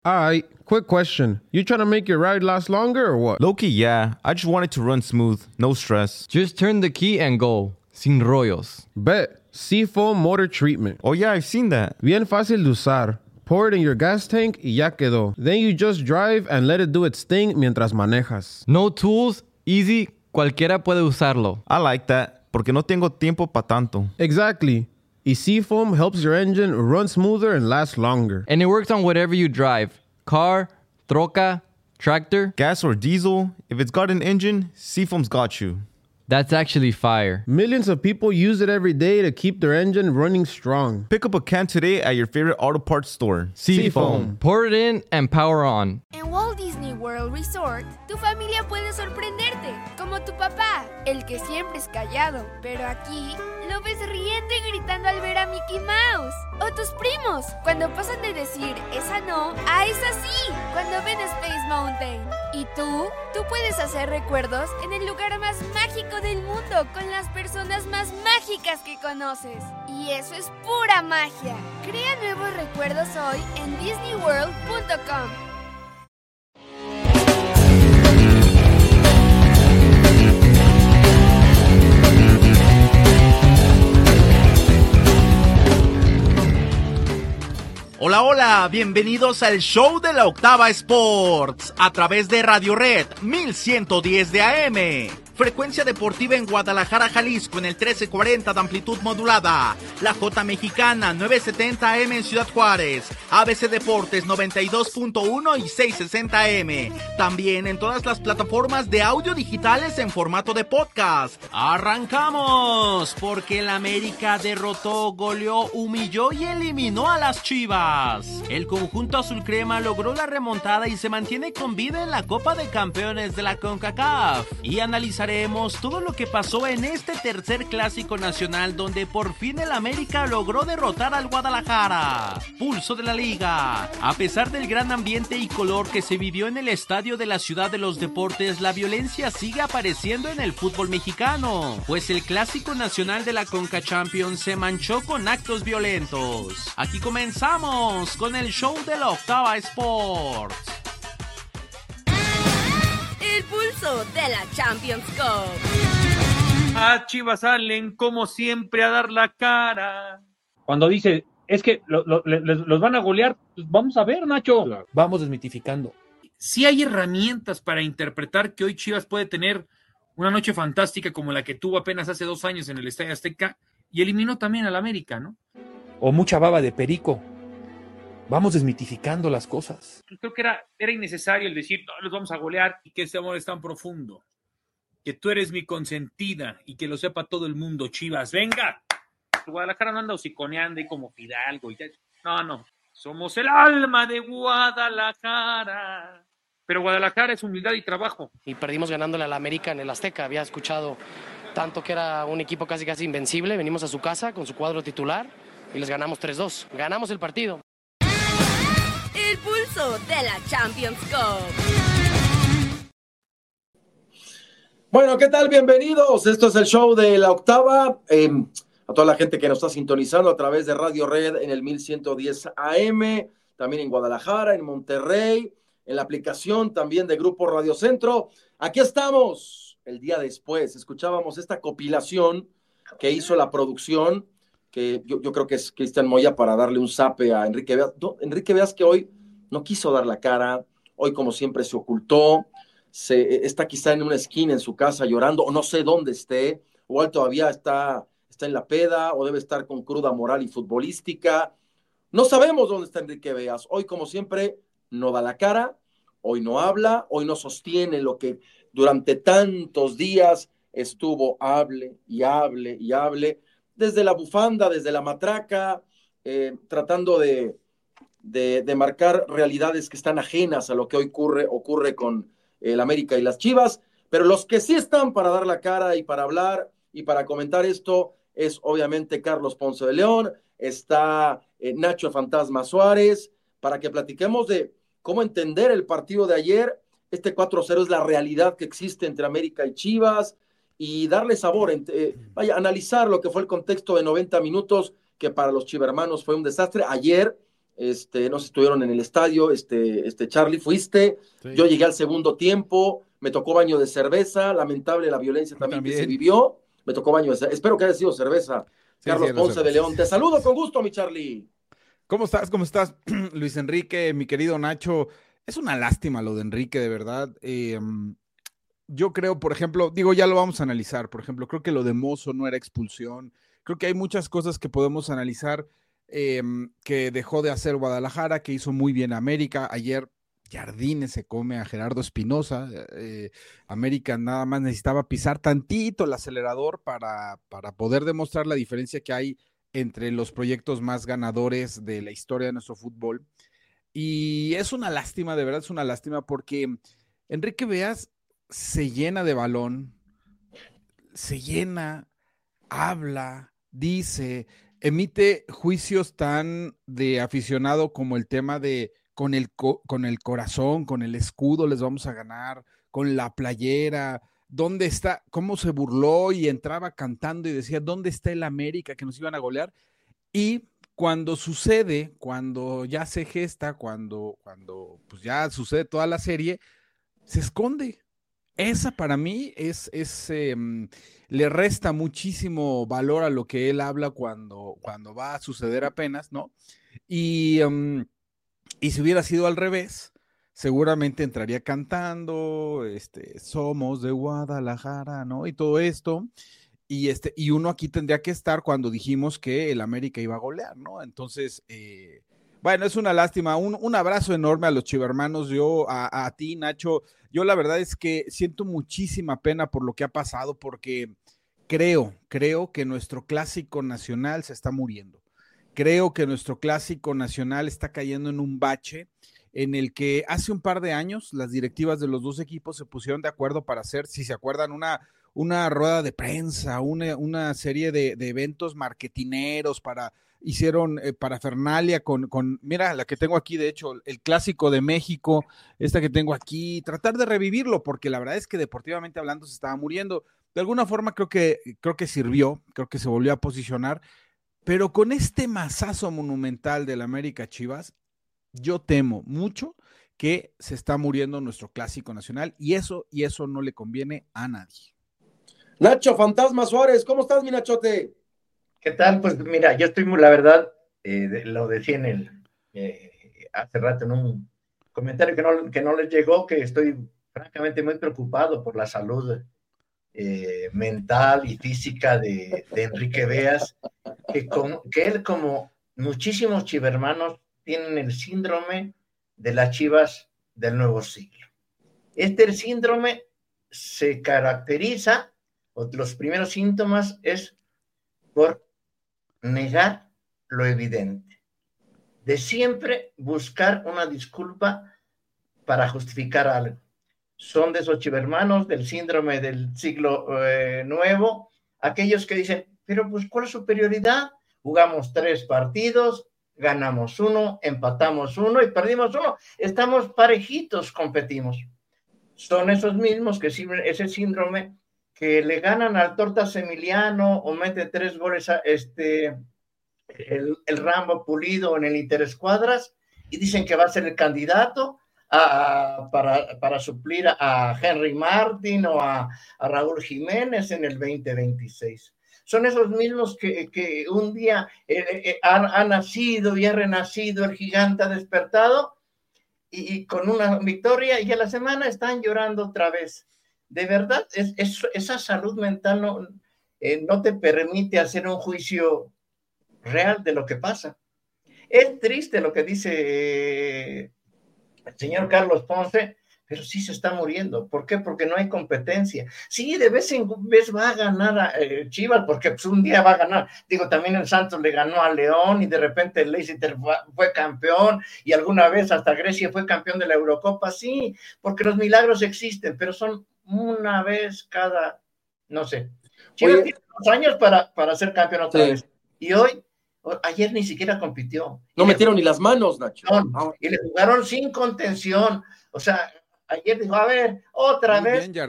Alright, quick question. You trying to make your ride last longer or what? Low-key, yeah. I just want it to run smooth, no stress. Just turn the key and go. Sin rollos. Bet. Seafoam Motor Treatment. Oh yeah, I've seen that. Bien fácil de usar. Pour it in your gas tank y ya quedó. Then you just drive and let it do its thing mientras manejas. No tools, easy, cualquiera puede usarlo. I like that, porque no tengo tiempo pa' tanto. Exactly. Y Seafoam helps your engine run smoother and last longer. And it works on whatever you drive. Car, troca, tractor. Gas or diesel, if it's got an engine, Seafoam's got you. That's actually fire. Millions of people use it every day to keep their engine running strong. Pick up a can today at your favorite auto parts store. Seafoam. Pour it in and power on. En Walt Disney World Resort, tu familia puede sorprenderte, como tu papá, el que siempre es callado, pero aquí lo ves riendo y gritando al ver a Mickey Mouse. O tus primos, cuando pasan de decir esa no a esa sí, cuando ven Space Mountain. Y tú puedes hacer recuerdos en el lugar más mágico del mundo con las personas más mágicas que conoces. Y eso es pura magia. Crea nuevos recuerdos hoy en disneyworld.com. Hola, hola, bienvenidos al show de la Octava Sports a través de Radio Red 1110 de AM. Frecuencia deportiva en Guadalajara, Jalisco en el 1340 de amplitud modulada. La J Mexicana 970 AM en Ciudad Juárez. ABC Deportes 92.1 y 660 AM. También en todas las plataformas de audio digitales en formato de podcast. Arrancamos porque el América derrotó, goleó, humilló y eliminó a las Chivas. El conjunto azul crema logró la remontada y se mantiene con vida en la Copa de Campeones de la CONCACAF. Y analizaremos todo lo que pasó en este tercer clásico nacional donde por fin el América logró derrotar al Guadalajara. Pulso de la liga. A pesar del gran ambiente y color que se vivió en el estadio de la Ciudad de los Deportes, la violencia sigue apareciendo en el fútbol mexicano, pues el clásico nacional de la Conca Champions se manchó con actos violentos. Aquí comenzamos con el show de la Octava Sports. El pulso de la Champions Cup. A Chivas salen como siempre a dar la cara. Cuando dice, es que los van a golear, pues vamos a ver, Nacho. Vamos desmitificando. Sí hay herramientas para interpretar que hoy Chivas puede tener una noche fantástica como la que tuvo apenas hace 2 años en el Estadio Azteca y eliminó también al América, ¿no? O mucha baba de perico. Vamos desmitificando las cosas. Creo que era innecesario el decir, no, los vamos a golear y que ese amor es tan profundo. Que tú eres mi consentida y que lo sepa todo el mundo, Chivas. ¡Venga! Guadalajara no anda hociconeando y como Fidalgo. No. Somos el alma de Guadalajara. Pero Guadalajara es humildad y trabajo. Y perdimos ganándole al América en el Azteca. Había escuchado tanto que era un equipo casi invencible. Venimos a su casa con su cuadro titular y les ganamos 3-2. Ganamos el partido. El pulso de la Champions Cup. Bueno, ¿qué tal? Bienvenidos. Esto es el show de la Octava. A toda la gente que nos está sintonizando a través de Radio Red en el 1110 AM, también en Guadalajara, en Monterrey, en la aplicación también de Grupo Radio Centro. Aquí estamos el día después. Escuchábamos esta compilación que hizo la producción, que yo creo que es Cristian Moya para darle un zape a Enrique Beas. No, Enrique Beas que hoy no quiso dar la cara, hoy como siempre se ocultó, está quizá en una esquina en su casa llorando, o no sé dónde esté, o él todavía está en la peda, o debe estar con cruda moral y futbolística. No sabemos dónde está Enrique Beas. Hoy como siempre no da la cara, hoy no habla, hoy no sostiene lo que durante tantos días estuvo hable, desde la bufanda, desde la matraca, tratando de marcar realidades que están ajenas a lo que hoy ocurre con el América y las Chivas, pero los que sí están para dar la cara y para hablar y para comentar esto es obviamente Carlos Ponce de León, está Nacho Fantasma Suárez, para que platiquemos de cómo entender el partido de ayer. Este 4-0 es la realidad que existe entre América y Chivas, y darle sabor, analizar lo que fue el contexto de 90 minutos, que para los chivermanos fue un desastre. Ayer no sé si estuvieron en el estadio, Charlie, fuiste, Sí. Yo llegué al segundo tiempo, me tocó baño de cerveza, lamentable la violencia también que se vivió, me tocó baño de cerveza, espero que haya sido cerveza. Sí, Carlos sí, Ponce de cerveza. León, te saludo con gusto, mi Charlie. ¿Cómo estás? ¿Cómo estás, Luis Enrique, mi querido Nacho? Es una lástima lo de Enrique, de verdad. Yo creo, por ejemplo, digo, ya lo vamos a analizar, por ejemplo, creo que lo de Mozo no era expulsión. Creo que hay muchas cosas que podemos analizar que dejó de hacer Guadalajara, que hizo muy bien América. Ayer Jardine se come a Gerardo Espinosa. América nada más necesitaba pisar tantito el acelerador para poder demostrar la diferencia que hay entre los proyectos más ganadores de la historia de nuestro fútbol. Y es una lástima, de verdad es una lástima, porque Enrique Veas se llena de balón, se llena, habla, dice, emite juicios tan de aficionado como el tema de con el corazón, con el escudo les vamos a ganar, con la playera, ¿dónde está? ¿Cómo se burló y entraba cantando y decía, ¿dónde está el América que nos iban a golear? Y cuando sucede, cuando ya se gesta, cuando pues ya sucede toda la serie, se esconde. Esa para mí le resta muchísimo valor a lo que él habla cuando va a suceder apenas, ¿no? Y si hubiera sido al revés, seguramente entraría cantando, somos de Guadalajara, ¿no? Y todo esto. Y uno aquí tendría que estar cuando dijimos que el América iba a golear, ¿no? Entonces, bueno, es una lástima. Un abrazo enorme a los chivermanos. Yo, a ti, Nacho, yo la verdad es que siento muchísima pena por lo que ha pasado, porque creo que nuestro clásico nacional se está muriendo. Creo que nuestro clásico nacional está cayendo en un bache en el que hace un par de años las directivas de los dos equipos se pusieron de acuerdo para hacer, si se acuerdan, una rueda de prensa, una serie de eventos marketineros hicieron parafernalia con, mira, la que tengo aquí, de hecho, el Clásico de México, esta que tengo aquí, tratar de revivirlo, porque la verdad es que deportivamente hablando se estaba muriendo. De alguna forma creo que sirvió, creo que se volvió a posicionar, pero con este mazazo monumental del América Chivas, yo temo mucho que se está muriendo nuestro clásico nacional, y eso no le conviene a nadie. Nacho Fantasma Suárez, ¿cómo estás, mi Nachote? ¿Qué tal? Pues mira, yo estoy la verdad, lo decía hace rato en un comentario que no les llegó, que estoy francamente muy preocupado por la salud mental y física de Enrique Veas, que él, como muchísimos chivermanos, tienen el síndrome de las Chivas del nuevo siglo. Este síndrome se caracteriza, o los primeros síntomas es por negar lo evidente, de siempre buscar una disculpa para justificar algo. Son de esos chivermanos del síndrome del siglo nuevo, aquellos que dicen, pero pues ¿cuál es su superioridad? Jugamos 3 partidos, ganamos 1, empatamos 1 y perdimos 1. Estamos parejitos, competimos. Son esos mismos que ese síndrome que le ganan al Tortas Emiliano o mete 3 goles a el Rambo Pulido en el Interescuadras y dicen que va a ser el candidato para suplir a Henry Martin o a Raúl Jiménez en el 2026. Son esos mismos que un día ha nacido y ha renacido, el gigante ha despertado y con una victoria, y a la semana están llorando otra vez. De verdad, esa salud mental no te permite hacer un juicio real de lo que pasa. Es triste lo que dice el señor Carlos Ponce, pero sí se está muriendo. ¿Por qué? Porque no hay competencia. Sí, de vez en vez va a ganar Chivas, porque pues un día va a ganar. Digo, también el Santos le ganó a León y de repente el Leicester fue campeón y alguna vez hasta Grecia fue campeón de la Eurocopa. Sí, porque los milagros existen, pero son una vez cada, no sé. Chivas tiene 2 años para ser campeón otra vez. Y ayer ni siquiera compitió. No metieron ni las manos, Nacho. Y le jugaron sin contención. O sea, ayer dijo, a ver, otra vez. Bien,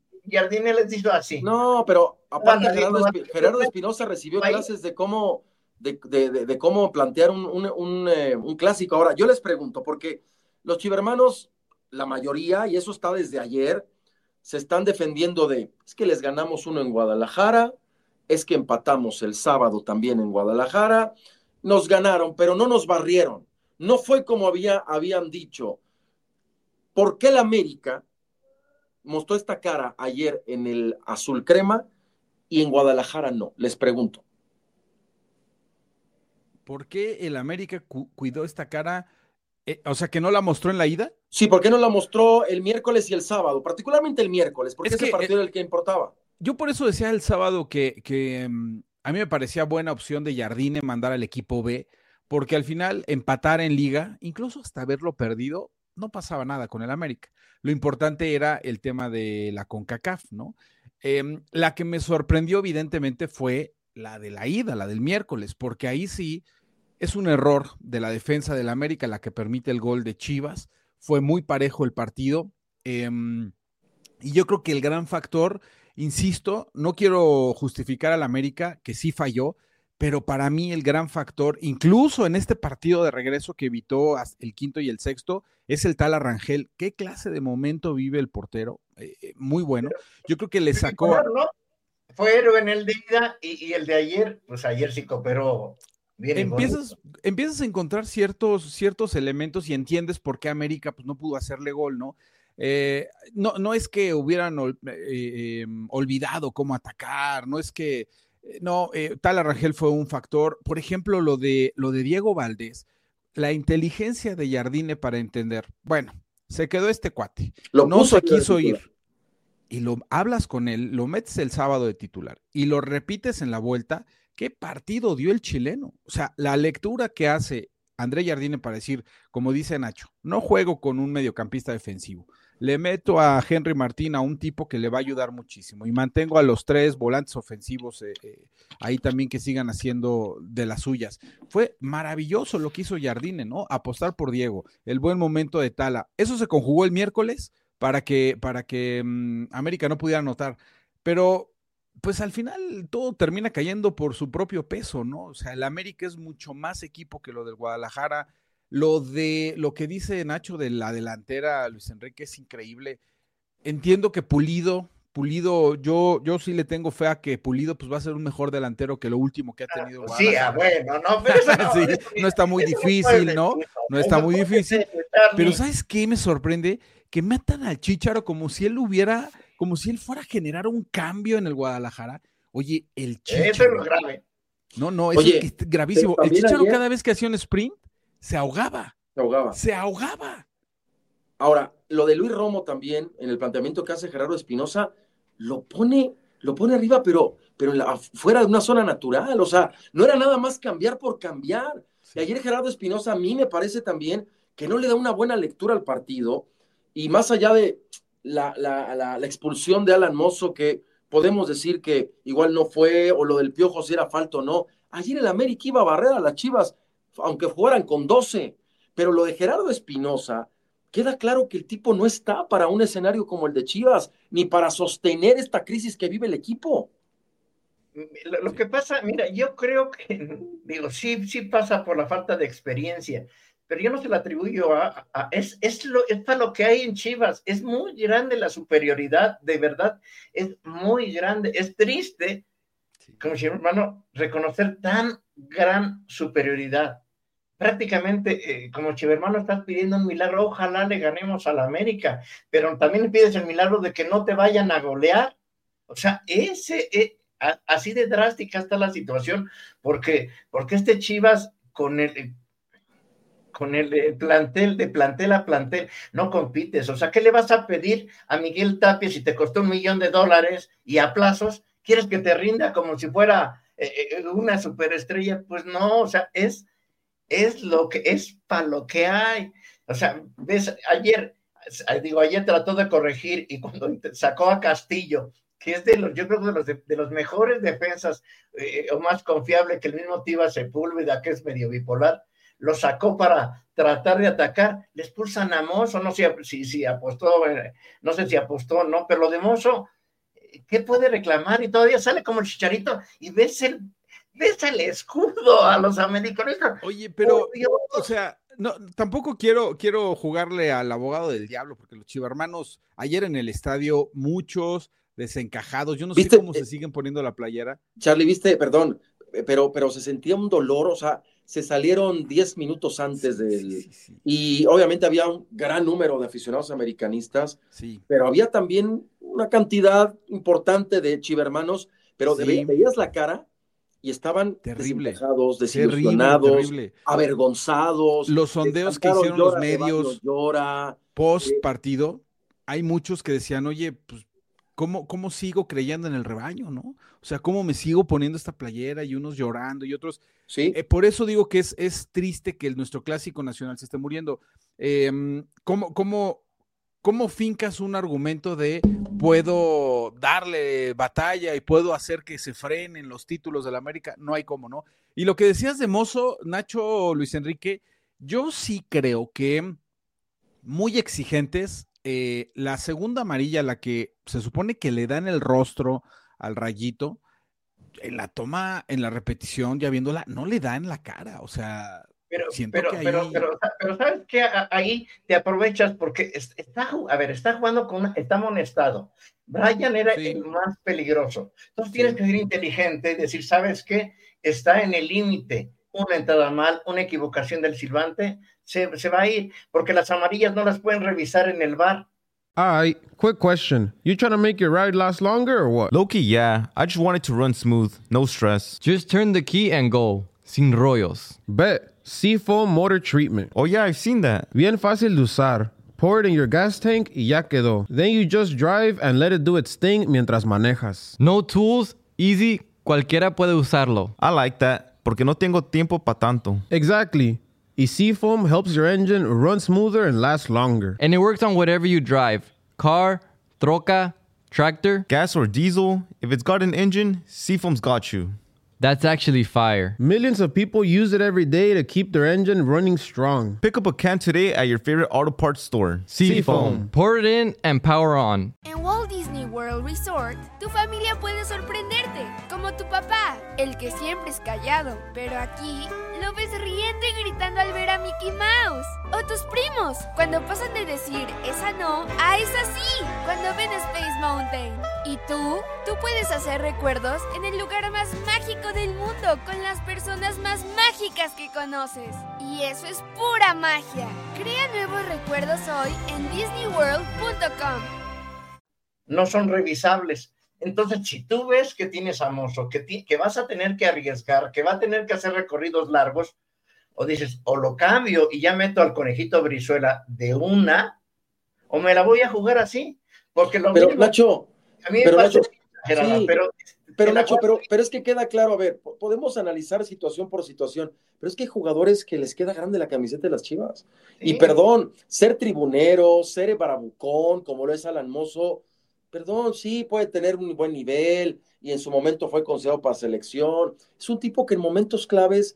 Jardine les dijo así. No, pero aparte Gerardo Espinosa recibió clases de cómo de cómo plantear un clásico. Ahora, yo les pregunto, porque los chivermanos, la mayoría, y eso está desde ayer, se están defendiendo es que les ganamos uno en Guadalajara, es que empatamos el sábado también en Guadalajara, nos ganaron, pero no nos barrieron. No fue como habían dicho. ¿Por qué el América mostró esta cara ayer en el azul crema y en Guadalajara no? Les pregunto. ¿Por qué el América cuidó esta cara? O sea, ¿que no la mostró en la ida? Sí, ¿por qué no la mostró el miércoles y el sábado? Particularmente el miércoles, porque ese partido era el que importaba. Yo por eso decía el sábado que a mí me parecía buena opción de Jardine mandar al equipo B, porque al final empatar en liga, incluso hasta haberlo perdido, no pasaba nada con el América. Lo importante era el tema de la CONCACAF, ¿no? La que me sorprendió evidentemente fue la de la ida, la del miércoles, porque ahí sí es un error de la defensa del América la que permite el gol de Chivas. Fue muy parejo el partido. Y yo creo que el gran factor, insisto, no quiero justificar al América, que sí falló, pero para mí el gran factor, incluso en este partido de regreso que evitó el quinto y el sexto, es el tal Rangel. ¿Qué clase de momento vive el portero? Muy bueno. Yo creo que le sacó... Fue héroe en el de ida y el de ayer, pues ayer sí cooperó bien. Empiezas a encontrar ciertos elementos y entiendes por qué América pues, no pudo hacerle gol, ¿no? No es que hubieran olvidado cómo atacar, no es que Tala Rangel fue un factor. Por ejemplo, lo de Diego Valdés, la inteligencia de Jardine para entender, bueno, se quedó este cuate, no se quiso ir, y lo hablas con él, lo metes el sábado de titular y lo repites en la vuelta. ¿Qué partido dio el chileno? O sea, la lectura que hace André Jardine para decir, como dice Nacho, no juego con un mediocampista defensivo, le meto a Henry Martín, a un tipo que le va a ayudar muchísimo, y mantengo a los 3 volantes ofensivos ahí también que sigan haciendo de las suyas. Fue maravilloso lo que hizo Jardine, ¿no? Apostar por Diego, el buen momento de Tala. Eso se conjugó el miércoles para que América no pudiera anotar, pero pues al final todo termina cayendo por su propio peso, ¿no? O sea, el América es mucho más equipo que lo del Guadalajara. Lo que dice Nacho de la delantera, Luis Enrique, es increíble. Entiendo que Pulido, yo sí le tengo fe a que Pulido pues va a ser un mejor delantero que lo último que ha tenido Guadalajara. Sí, bueno, no, pero eso no, sí, no está muy difícil, ¿no? No está muy difícil. Pero ¿sabes qué me sorprende? Que matan al Chícharo como si él fuera a generar un cambio en el Guadalajara. Oye, el Chícharo. Eso es lo grave. No, eso es gravísimo. El Chícharo cada vez que hacía un sprint, se ahogaba. Ahora, lo de Luis Romo también, en el planteamiento que hace Gerardo Espinosa, lo pone arriba, pero fuera de una zona natural. O sea, no era nada más cambiar por cambiar. Y ayer Gerardo Espinosa a mí me parece también que no le da una buena lectura al partido. Y más allá de la expulsión de Alan Mozo, que podemos decir que igual no fue, o lo del Piojo si era falta o no. Ayer el América iba a barrer a las Chivas, aunque jugaran con 12, pero lo de Gerardo Espinosa, queda claro que el tipo no está para un escenario como el de Chivas, ni para sostener esta crisis que vive el equipo. Lo que pasa, mira, yo creo que, sí pasa por la falta de experiencia, pero yo no se lo atribuyo es para lo que hay en Chivas. Es muy grande la superioridad, de verdad, es muy grande. Es triste, como si hermano, reconocer tan gran superioridad. Prácticamente, como Chivermano, estás pidiendo un milagro. Ojalá le ganemos a la América, pero también pides el milagro de que no te vayan a golear. O sea, así de drástica está la situación, porque este Chivas con el plantel, de plantel a plantel, no compites. O sea, ¿qué le vas a pedir a Miguel Tapia si te costó $1 millón y a plazos quieres que te rinda como si fuera una superestrella? Pues no, o sea, es para lo que hay. O sea, ves, ayer trató de corregir, y cuando sacó a Castillo, que es yo creo que de los mejores defensas, o más confiable que el mismo Tiva Sepúlveda, que es medio bipolar, lo sacó para tratar de atacar, le expulsan a Mozo, no sé si apostó, no sé si apostó o no, pero lo de Mozo, ¿qué puede reclamar? Y todavía sale como el Chicharito, y ves ves el escudo a los americanistas. Oye, pero, Por Dios. o sea, no, tampoco quiero jugarle al abogado del diablo, porque los chivermanos, ayer en el estadio, muchos desencajados, yo no sé cómo se siguen poniendo la playera. Charlie, viste, perdón, pero se sentía un dolor, o sea, se salieron 10 minutos antes del... Y obviamente había un gran número de aficionados americanistas, pero había también una cantidad importante de chivermanos, pero veías la cara y estaban desencajados, desilusionados, terrible. avergonzados. Los sondeos que hicieron los medios post partido, hay muchos que decían, oye, pues, ¿cómo sigo creyendo en el rebaño, no? O sea, ¿cómo me sigo poniendo esta playera? Y unos llorando y otros. Sí. Por eso digo que es triste que nuestro clásico nacional se esté muriendo. ¿Cómo fincas un argumento de puedo darle batalla y puedo hacer que se frenen los títulos de la América? No hay cómo, ¿no? Y lo que decías de Mozo, Nacho, Luis Enrique, yo sí creo que muy exigentes. La segunda amarilla, la que se supone que le dan el rostro al Rayito, en la toma, en la repetición, ya viéndola, no le da en la cara, o sea, pero ¿sabes qué? Ahí te aprovechas porque está jugando está amonestado. Brian era el más peligroso. Entonces tienes que ser inteligente y decir, ¿sabes qué? Está en el límite. Una entrada mal, una equivocación del silbante, se va a ir, porque las amarillas no las pueden revisar en el VAR. Quick question. You trying to make your ride last longer or what? Low-key, yeah. I just wanted to run smooth, no stress. Just turn the key and go. Sin rollos. Bet. Seafoam Motor Treatment. Oh yeah, I've seen that. Bien fácil de usar. Pour it in your gas tank y ya quedó. Then you just drive and let it do its thing mientras manejas. No tools, easy, cualquiera puede usarlo. I like that. Porque no tengo tiempo para tanto. Exactly. Y Seafoam helps your engine run smoother and last longer. And it works on whatever you drive. Car, troca, tractor. Gas or diesel, if it's got an engine, Seafoam's got you. That's actually fire. Millions of people use it every day to keep their engine running strong. Pick up a can today at your favorite auto parts store. Seafoam. Pour it in and power on. En Walt Disney World Resort, tu familia puede sorprenderte, como tu papá, el que siempre es callado, pero aquí lo ves riendo y gritando al ver a Mickey Mouse. O tus primos, cuando pasan de decir esa no a esa sí, cuando ven Space Mountain. Y tú puedes hacer recuerdos en el lugar más mágico del mundo con las personas más mágicas que conoces. Y eso es pura magia. Crea nuevos recuerdos hoy en disneyworld.com. No son revisables. Entonces, si tú ves que tienes a Mozo, que vas a tener que arriesgar, que va a tener que hacer recorridos largos, o dices, o lo cambio y ya meto al conejito Brizuela de una, o me la voy a jugar así. Porque lo pero mismo, Nacho, a mí me parece exagerada, sí, pero Nacho, pero es que queda claro, a ver, podemos analizar situación por situación, pero es que hay jugadores que les queda grande la camiseta de las Chivas. Sí. Y perdón, ser tribunero, ser barabucón, como lo es Alan Mozo, perdón, sí, puede tener un buen nivel y en su momento fue considerado para selección. Es un tipo que en momentos claves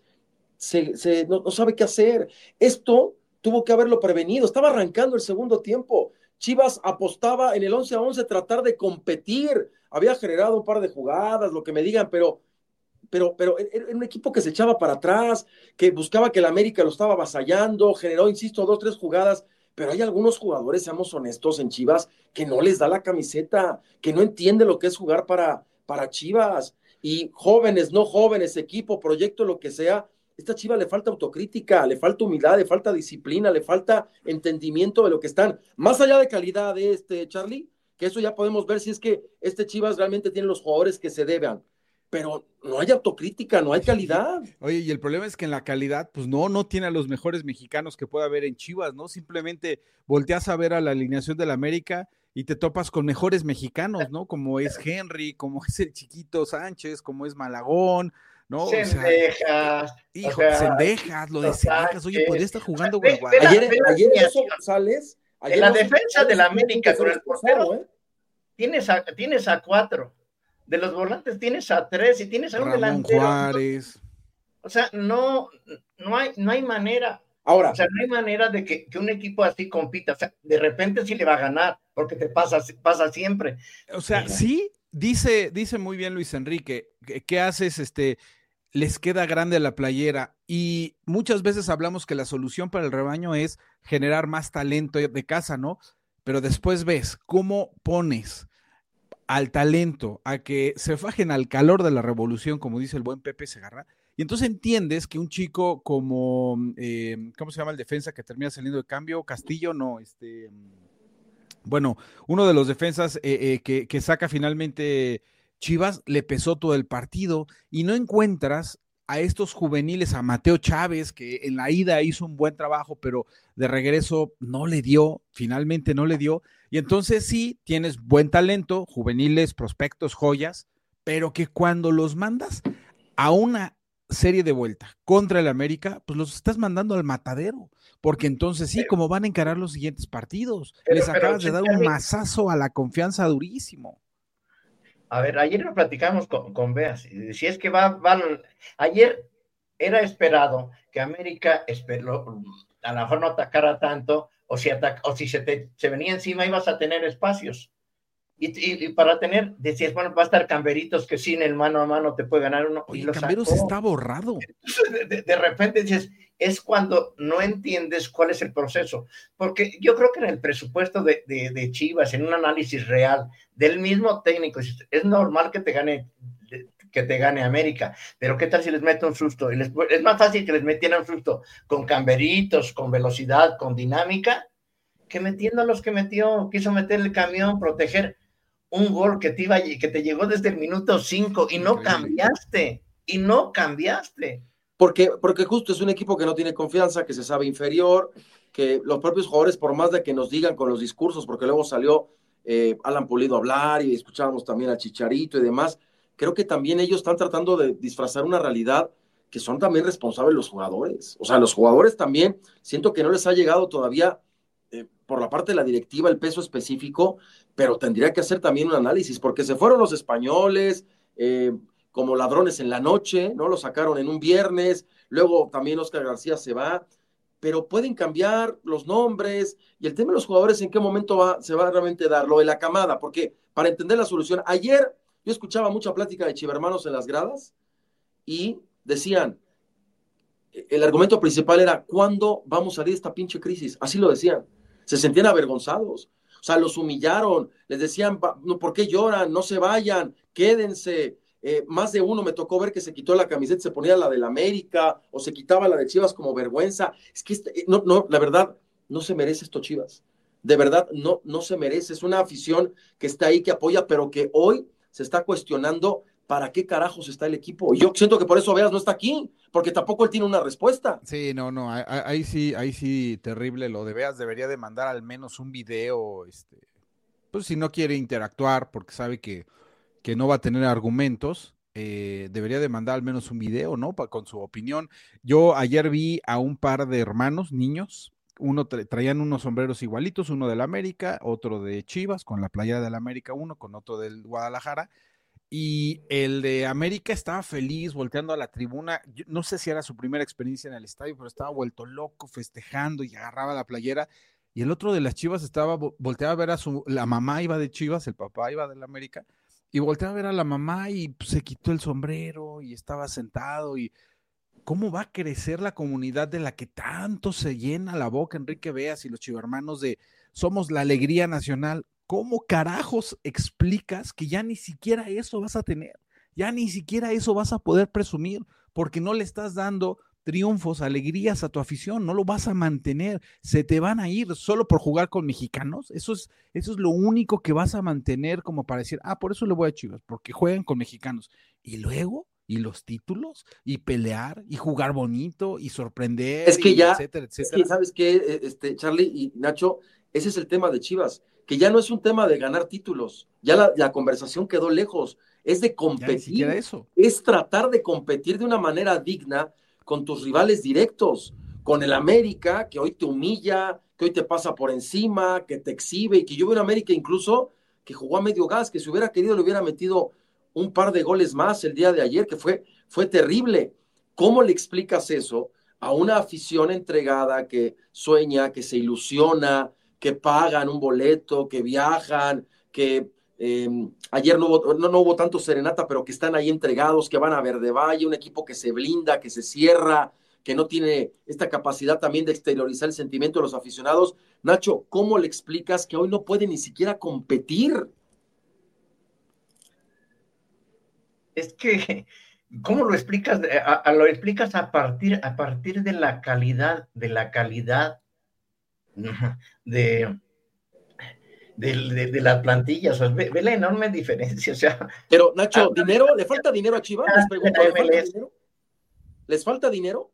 no sabe qué hacer. Esto tuvo que haberlo prevenido. Estaba arrancando el segundo tiempo. Chivas apostaba en el 11-11 tratar de competir. Había generado un par de jugadas, lo que me digan, pero era un equipo que se echaba para atrás, que buscaba que el América lo estaba avasallando, generó, insisto, 2-3 jugadas. Pero hay algunos jugadores, seamos honestos, en Chivas, que no les da la camiseta, que no entiende lo que es jugar para Chivas. Y jóvenes, no jóvenes, equipo, proyecto, lo que sea, esta Chivas le falta autocrítica, le falta humildad, le falta disciplina, le falta entendimiento de lo que están. Más allá de calidad de Charlie, que eso ya podemos ver si es que Chivas realmente tiene los jugadores que se deban. Pero no hay autocrítica, no hay calidad. Oye, y el problema es que en la calidad, pues no tiene a los mejores mexicanos que pueda haber en Chivas, ¿no? Simplemente volteas a ver a la alineación del América y te topas con mejores mexicanos, ¿no? Como es Henry, como es el Chiquito Sánchez, como es Malagón, ¿no? Cendejas. Cendejas, lo de Cendejas. Oye, podría estar jugando con Ayer eso González. En la defensa del América con el portero, tienes a 4. De los volantes tienes a 3 y tienes a un delantero. Juárez. O sea, no hay manera. Ahora. O sea, no hay manera de que un equipo así compita. O sea, de repente sí le va a ganar, porque te pasa siempre. O sea, sí, dice muy bien Luis Enrique, ¿qué haces? les queda grande la playera y muchas veces hablamos que la solución para el rebaño es generar más talento de casa, ¿no? Pero después ves cómo pones al talento a que se fajen al calor de la revolución, como dice el buen Pepe Segarra, y entonces entiendes que un chico como, ¿cómo se llama el defensa que termina saliendo de cambio? Castillo, no, bueno, uno de los defensas que saca finalmente Chivas, le pesó todo el partido y no encuentras a estos juveniles, a Mateo Chávez, que en la ida hizo un buen trabajo, pero de regreso no le dio, finalmente no le dio, y entonces sí, tienes buen talento, juveniles, prospectos, joyas, pero que cuando los mandas a una serie de vuelta contra el América, pues los estás mandando al matadero, porque entonces sí, como van a encarar los siguientes partidos, les acabas de dar un mazazo a la confianza durísimo. A ver, ayer lo platicamos con Bea, si es que ayer era esperado que América a lo mejor no atacara tanto, o si se venía encima ibas a tener espacios. Y para decías, bueno, va a estar Camberitos que sin el mano a mano te puede ganar uno. Oye, Camberos está borrado. De repente dices, es cuando no entiendes cuál es el proceso. Porque yo creo que en el presupuesto de Chivas, en un análisis real del mismo técnico, es normal que te gane América, pero ¿qué tal si les mete un susto? Es más fácil que les metieran un susto con Camberitos, con velocidad, con dinámica, que metiendo a los que quiso meter el camión, proteger un gol que te llegó desde el minuto 5 y no cambiaste. Porque justo es un equipo que no tiene confianza, que se sabe inferior, que los propios jugadores, por más de que nos digan con los discursos, porque luego salió Alan Pulido a hablar y escuchábamos también a Chicharito y demás, creo que también ellos están tratando de disfrazar una realidad que son también responsables los jugadores. O sea, los jugadores también, siento que no les ha llegado todavía por la parte de la directiva el peso específico, pero tendría que hacer también un análisis, porque se fueron los españoles como ladrones en la noche, ¿no? Lo sacaron en un viernes, luego también Oscar García se va, pero pueden cambiar los nombres, y el tema de los jugadores, ¿en qué momento se va a realmente dar? Lo de la camada, porque para entender la solución, ayer yo escuchaba mucha plática de chivermanos en las gradas, y decían, el argumento principal era, ¿cuándo vamos a salir de esta pinche crisis? Así lo decían. Se sentían avergonzados, o sea, los humillaron, les decían, ¿por qué lloran? No se vayan, quédense. Más de uno me tocó ver que se quitó la camiseta, se ponía la del América, o se quitaba la de Chivas como vergüenza. Es que la verdad, no se merece esto Chivas. De verdad, no se merece. Es una afición que está ahí, que apoya, pero que hoy se está cuestionando para qué carajos está el equipo. Y yo siento que por eso Veas no está aquí, porque tampoco él tiene una respuesta. Sí, no, ahí sí, terrible. Lo de Veas debería de mandar al menos un video, pues si no quiere interactuar, porque sabe que no va a tener argumentos, debería de mandar al menos un video, ¿no? Con su opinión. Yo ayer vi a un par de hermanos, niños, uno traían unos sombreros igualitos, uno del América, otro de Chivas, con la playera del América, uno con otro del Guadalajara, y el de América estaba feliz, volteando a la tribuna. Yo no sé si era su primera experiencia en el estadio, pero estaba vuelto loco, festejando y agarraba la playera. Y el otro de las Chivas volteaba a ver la mamá iba de Chivas, el papá iba del América, y volteaba a ver a la mamá y pues, se quitó el sombrero y estaba sentado. Y ¿cómo va a crecer la comunidad de la que tanto se llena la boca Enrique Veas y los chivermanos de somos la alegría nacional? ¿Cómo carajos explicas que ya ni siquiera eso vas a tener? Ya ni siquiera eso vas a poder presumir, porque no le estás dando triunfos, alegrías a tu afición, no lo vas a mantener, se te van a ir solo por jugar con mexicanos. Eso es lo único que vas a mantener como para decir, por eso le voy a Chivas, porque juegan con mexicanos. Y luego, y los títulos, y pelear, y jugar bonito, y sorprender, es que ya, etcétera, etcétera. Es que, ¿sabes qué, Charlie y Nacho? Ese es el tema de Chivas, que ya no es un tema de ganar títulos, ya la conversación quedó lejos, es de competir, eso. Es tratar de competir de una manera digna con tus rivales directos, con el América, que hoy te humilla, que hoy te pasa por encima, que te exhibe, y que yo veo un América incluso que jugó a medio gas, que si hubiera querido le hubiera metido un par de goles más el día de ayer, que fue terrible. ¿Cómo le explicas eso a una afición entregada que sueña, que se ilusiona, que pagan un boleto, que viajan, que Ayer no hubo tanto serenata, pero que están ahí entregados, que van a Verde Valle, un equipo que se blinda, que se cierra, que no tiene esta capacidad también de exteriorizar el sentimiento de los aficionados. Nacho, ¿cómo le explicas que hoy no puede ni siquiera competir? Es que, ¿cómo lo explicas? Lo explicas a partir de la calidad de las plantillas. O sea, ve la enorme diferencia. O sea, pero, Nacho, ¿dinero? ¿Le falta dinero a Chivas? Les pregunto, ¿le falta dinero? ¿Les falta dinero?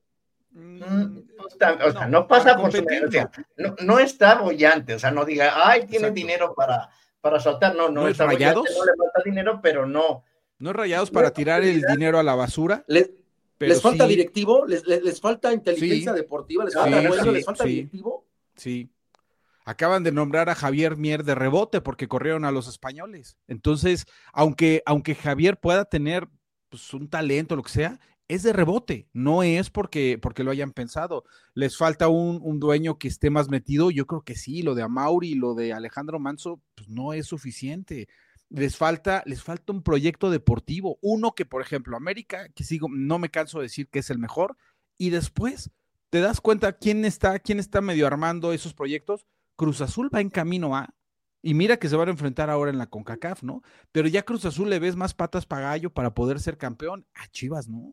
O sea, no pasa por su negocio. No está bollante, o sea, no diga, ay, tiene Exacto. dinero para soltar. No es está Rayados, bollante, no le falta dinero, pero no. No es Rayados para tirar el dinero a la basura. ¿Les falta directivo? ¿Les falta inteligencia deportiva? ¿Les falta dueño? ¿Les falta directivo? Sí. Acaban de nombrar a Javier Mier de rebote porque corrieron a los españoles. Entonces, aunque Javier pueda tener pues, un talento, lo que sea, es de rebote, no es porque lo hayan pensado. Les falta un dueño que esté más metido. Yo creo que sí, lo de Amauri y lo de Alejandro Manso pues no es suficiente. Les falta un proyecto deportivo, uno que, por ejemplo, América, que no me canso de decir que es el mejor, y después te das cuenta quién está medio armando esos proyectos. Cruz Azul va en camino a, y mira que se van a enfrentar ahora en la CONCACAF, ¿no? Pero ya Cruz Azul le ves más patas para gallo para poder ser campeón. A Chivas, ¿no?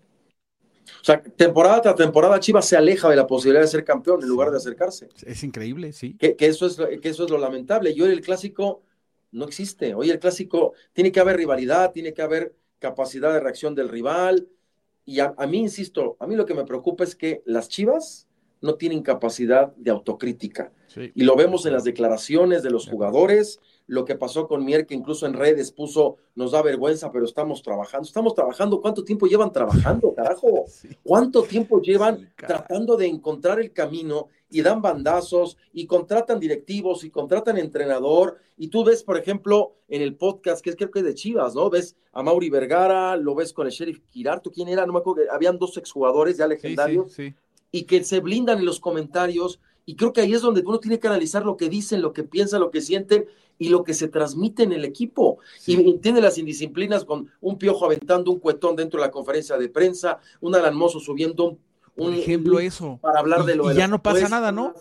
O sea, temporada tras temporada Chivas se aleja de la posibilidad de ser campeón en lugar de acercarse. Es increíble, sí. Que eso es lo lamentable. Y hoy el clásico no existe. Hoy el clásico tiene que haber rivalidad, tiene que haber capacidad de reacción del rival. Y a mí, insisto, a mí lo que me preocupa es que las Chivas no tienen capacidad de autocrítica. Sí. Y lo vemos en las declaraciones de los jugadores, lo que pasó con Mier, que incluso en redes puso, nos da vergüenza, pero estamos trabajando. ¿Cuánto tiempo llevan trabajando, carajo? Sí. ¿Cuánto tiempo llevan tratando de encontrar el camino y dan bandazos y contratan directivos y contratan entrenador? Y tú ves, por ejemplo, en el podcast, que creo que es de Chivas, ¿no? Ves a Mauri Vergara, lo ves con el Sheriff Quirarto, ¿quién era? No me acuerdo, habían 2 exjugadores ya legendarios. Sí. Y que se blindan en los comentarios, y creo que ahí es donde uno tiene que analizar lo que dicen, lo que piensan, lo que sienten, y lo que se transmite en el equipo. Sí. Y entiende las indisciplinas con un Piojo aventando un cuetón dentro de la conferencia de prensa, un Alan Mozo subiendo un ejemplo eso. Para hablar de lo de y ya no pasa nada, ¿no?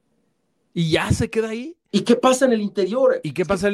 Y ya se queda ahí. ¿Y qué pasa en el interior?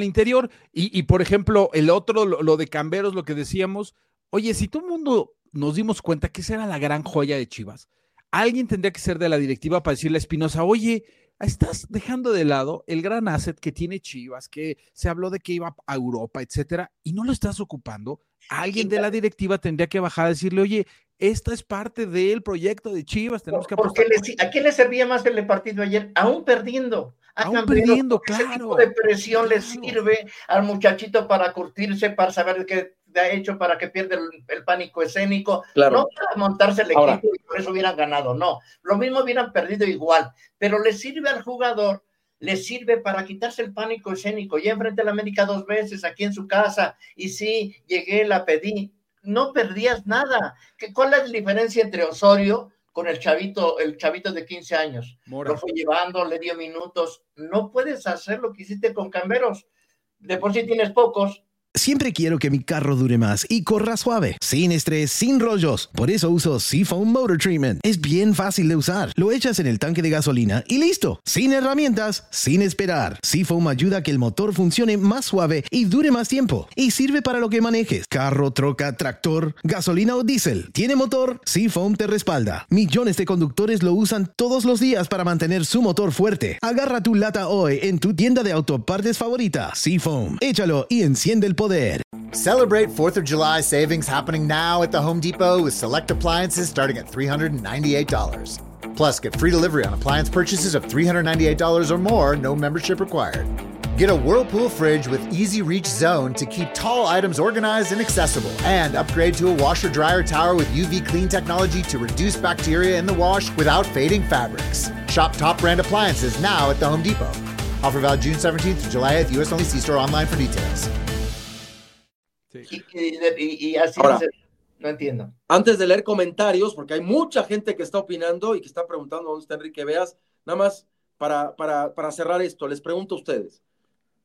Y por ejemplo, el otro, lo de Camberos, lo que decíamos, oye, si todo el mundo nos dimos cuenta que esa era la gran joya de Chivas, alguien tendría que ser de la directiva para decirle a Espinosa, oye, estás dejando de lado el gran asset que tiene Chivas, que se habló de que iba a Europa, etcétera, y no lo estás ocupando. Alguien de la directiva tendría que bajar a decirle, oye, esta es parte del proyecto de Chivas, tenemos que apostar. ¿A qué le servía más el partido ayer? Aún perdiendo. Claro. Ese tipo de presión le sirve al muchachito para curtirse, para saber qué ha hecho para que pierda el pánico escénico, no para montarse el equipo y por eso hubieran ganado, no, lo mismo hubieran perdido igual, pero le sirve al jugador, le sirve para quitarse el pánico escénico. Ya enfrenté a la América 2 veces aquí en su casa, y sí, llegué, la pedí, no perdías nada. ¿Cuál es la diferencia entre Osorio con el chavito de 15 años? Mora. Lo fue llevando, le dio minutos. No puedes hacer lo que hiciste con Camberos, de por sí tienes pocos. Siempre quiero que mi carro dure más y corra suave, sin estrés, sin rollos. Por eso uso Seafoam Motor Treatment. Es bien fácil de usar. Lo echas en el tanque de gasolina y listo. Sin herramientas, sin esperar. Seafoam ayuda a que el motor funcione más suave y dure más tiempo. Y sirve para lo que manejes. Carro, troca, tractor, gasolina o diésel. ¿Tiene motor? Seafoam te respalda. Millones de conductores lo usan todos los días para mantener su motor fuerte. Agarra tu lata hoy en tu tienda de autopartes favorita. Seafoam. Échalo y enciende el poder. Celebrate 4th of July savings happening now at the Home Depot with select appliances starting at $398. Plus, get free delivery on appliance purchases of $398 or more, no membership required. Get a Whirlpool fridge with Easy Reach Zone to keep tall items organized and accessible. And upgrade to a washer-dryer tower with UV clean technology to reduce bacteria in the wash without fading fabrics. Shop top brand appliances now at the Home Depot. Offer valid June 17th to July 8th. US only. See store online for details. Y así ahora, no entiendo. Antes de leer comentarios, porque hay mucha gente que está opinando y que está preguntando dónde está Enrique Veas, nada más para cerrar esto, les pregunto a ustedes,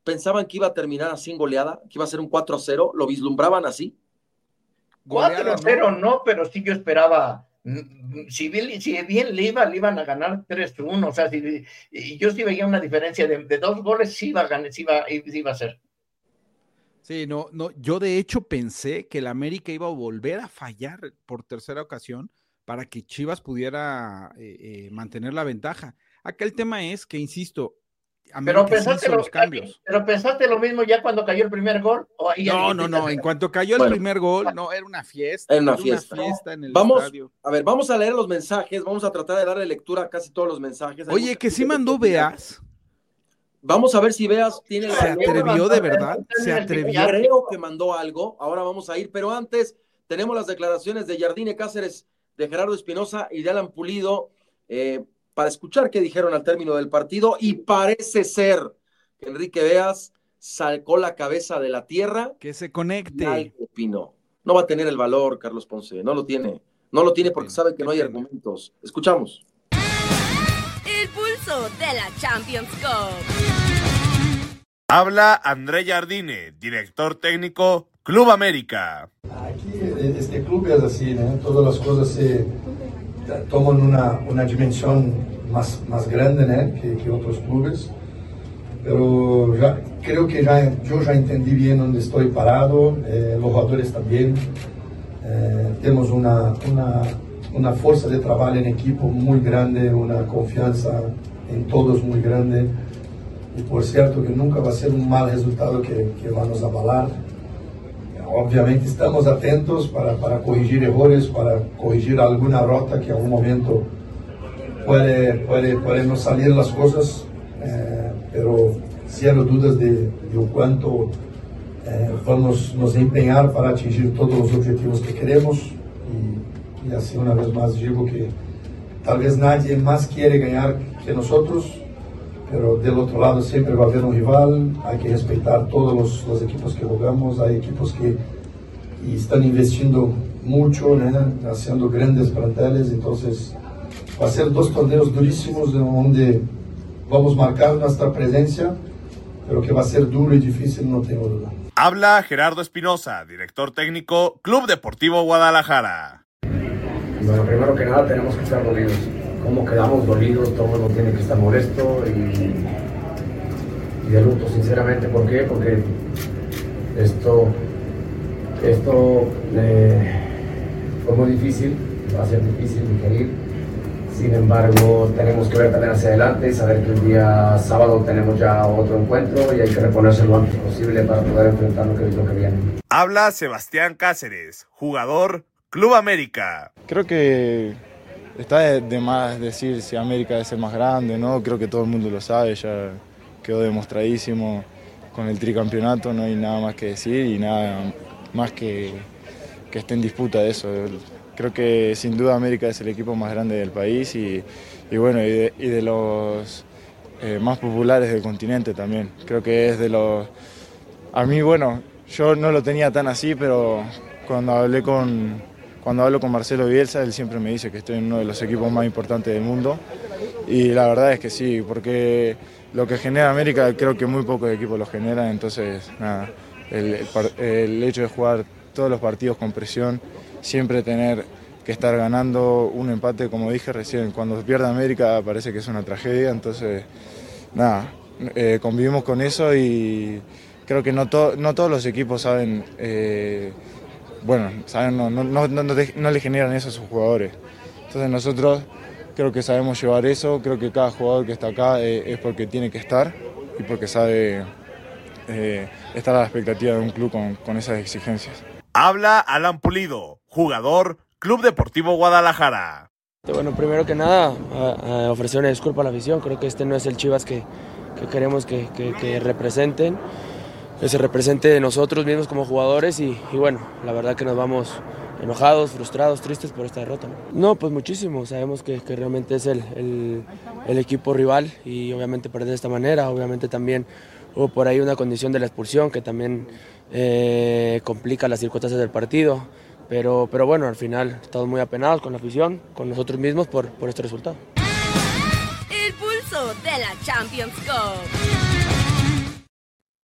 pensaban que iba a terminar así en goleada, que iba a ser un 4-0, ¿lo vislumbraban así? 4-0 no, pero sí yo esperaba, si bien le iban a ganar 3-1, o sea, y yo sí veía una diferencia de 2 goles, sí iba a ser. Sí, no, yo de hecho pensé que el América iba a volver a fallar por tercera ocasión para que Chivas pudiera mantener la ventaja. Acá el tema es que, insisto, América pero pensaste lo mismo ya cuando cayó el primer gol. No, en cuanto cayó el primer gol, no, era una fiesta. Era una fiesta en el estadio. A ver, vamos a leer los mensajes, vamos a tratar de darle lectura a casi todos los mensajes. Oye, que sí mandó Beas. Vamos a ver si Beas tiene ¿Se atrevió de verdad? Creo que mandó algo, ahora vamos a ir, pero antes tenemos las declaraciones de Jardine Cáceres, de Gerardo Espinosa y de Alan Pulido, para escuchar qué dijeron al término del partido, y parece ser que Enrique Beas sacó la cabeza de la tierra. Que se conecte. Opinó. No va a tener el valor, Carlos Ponce, no lo tiene porque sabe que no hay argumentos. Escuchamos. El pulso de la Champions Cup. Habla André Jardine, director técnico, Club América. Aquí este club es así, ¿no? Todas las cosas se toman una dimensión más grande, ¿no? que otros clubes. Pero creo que yo ya entendí bien dónde estoy parado, los jugadores también. Tenemos una fuerza de trabajo en equipo muy grande, una confianza en todos muy grande. Y por cierto que nunca va a ser un mal resultado que vamos a avalar. Obviamente estamos atentos para corregir errores, para corregir alguna rota que en algún momento puede no salir las cosas, pero cero dudas de cuánto vamos nos empeñar para atingir todos los objetivos que queremos. Y así una vez más digo que tal vez nadie más quiere ganar que nosotros, pero del otro lado siempre va a haber un rival, hay que respetar todos los equipos que jugamos, hay equipos que están investiendo mucho, ¿no? Haciendo grandes planteles, entonces va a ser 2 torneos durísimos donde vamos a marcar nuestra presencia, pero que va a ser duro y difícil, no tengo duda. Habla Gerardo Espinosa, director técnico, Club Deportivo Guadalajara. Bueno, primero que nada tenemos que estar dolidos. Como quedamos dolidos, todo el mundo tiene que estar molesto y de luto, sinceramente. ¿Por qué? Porque esto fue muy difícil, va a ser difícil digerir. Sin embargo, tenemos que ver también hacia adelante y saber que el día sábado tenemos ya otro encuentro y hay que reponerse lo antes posible para poder enfrentar lo que viene. Habla Sebastián Cáceres, jugador, Club América. Creo que está de más decir si América es el más grande, ¿no? Creo que todo el mundo lo sabe, ya quedó demostradísimo con el tricampeonato, no hay nada más que decir y nada más que esté en disputa de eso. Creo que sin duda América es el equipo más grande del país y de los más populares del continente también. Creo que es de los... A mí, yo no lo tenía tan así, pero cuando hablo con Marcelo Bielsa, él siempre me dice que estoy en uno de los equipos más importantes del mundo y la verdad es que sí, porque lo que genera América creo que muy pocos equipos lo generan, entonces nada, el hecho de jugar todos los partidos con presión, siempre tener que estar ganando un empate, como dije recién, cuando pierde América parece que es una tragedia, entonces nada, convivimos con eso y creo que no todos los equipos saben, no le generan eso a sus jugadores. Entonces nosotros creo que sabemos llevar eso, creo que cada jugador que está acá es porque tiene que estar y porque sabe estar a la expectativa de un club con esas exigencias. Habla Alan Pulido, jugador, Club Deportivo Guadalajara. Bueno, primero que nada, ofrecer una disculpa a la afición. Creo que este no es el Chivas que queremos que representen, que se represente de nosotros mismos como jugadores y bueno, la verdad que nos vamos enojados, frustrados, tristes por esta derrota. No, pues muchísimo, sabemos que realmente es el equipo rival y obviamente perder de esta manera, obviamente también hubo por ahí una condición de la expulsión que también complica las circunstancias del partido, pero bueno, al final estamos muy apenados con la afición, con nosotros mismos por este resultado. El pulso de la Champions Cup.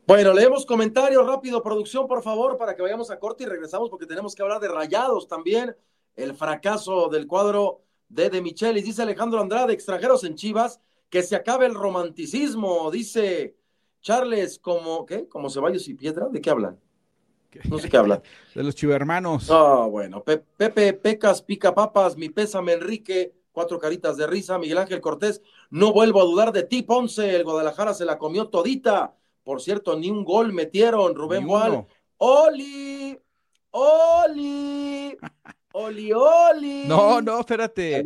Bueno, leemos comentarios rápido, producción, por favor, para que vayamos a corte y regresamos porque tenemos que hablar de Rayados también. El fracaso del cuadro de Michelis. Dice Alejandro Andrade, extranjeros en Chivas, que se acabe el romanticismo. Dice Charles, ¿qué? ¿Como Ceballos y Piedra? ¿De qué hablan? No sé qué hablan. De los chivermanos. Bueno, Pepe Pecas, Pica Papas, mi pésame Enrique, 4 caritas de risa. Miguel Ángel Cortés, no vuelvo a dudar de ti, Ponce. El Guadalajara se la comió todita. Por cierto, ni un gol metieron. Rubén Gual. ¡Oli! No, espérate.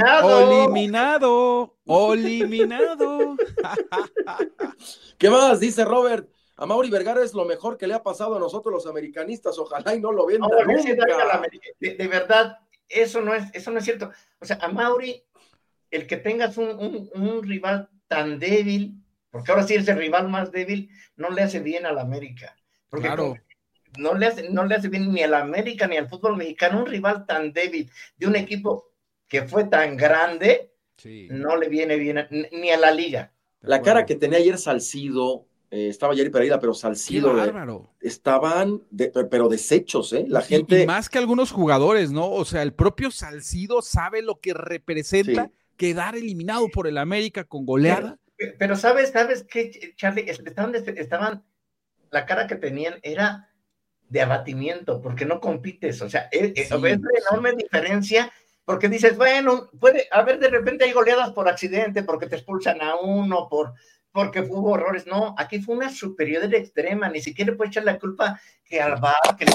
Eliminado. ¿Qué más? Dice Robert. A Mauri Vergara es lo mejor que le ha pasado a nosotros los americanistas. Ojalá y no lo venda nunca. De verdad, eso no es cierto. O sea, a Mauri, el que tengas un rival tan débil, porque ahora sí es el rival más débil, no le hace bien a la América. Porque claro. No le hace bien ni a la América ni al fútbol mexicano. Un rival tan débil de un equipo que fue tan grande, sí, no le viene bien ni a la liga. La cara que tenía ayer Salcido, estaba Jerry Pereira, pero Salcido estaban pero deshechos, la gente. Y más que algunos jugadores, ¿no? O sea, el propio Salcido sabe lo que representa quedar eliminado por el América con goleada. Pero ¿sabes qué, Charlie? Estaban, la cara que tenían era de abatimiento, porque no compites, o sea, es una enorme diferencia, porque dices, bueno, puede haber de repente hay goleadas por accidente, porque te expulsan a uno, porque hubo errores. No, aquí fue una superioridad extrema, ni siquiera puede echar la culpa que al VAR, que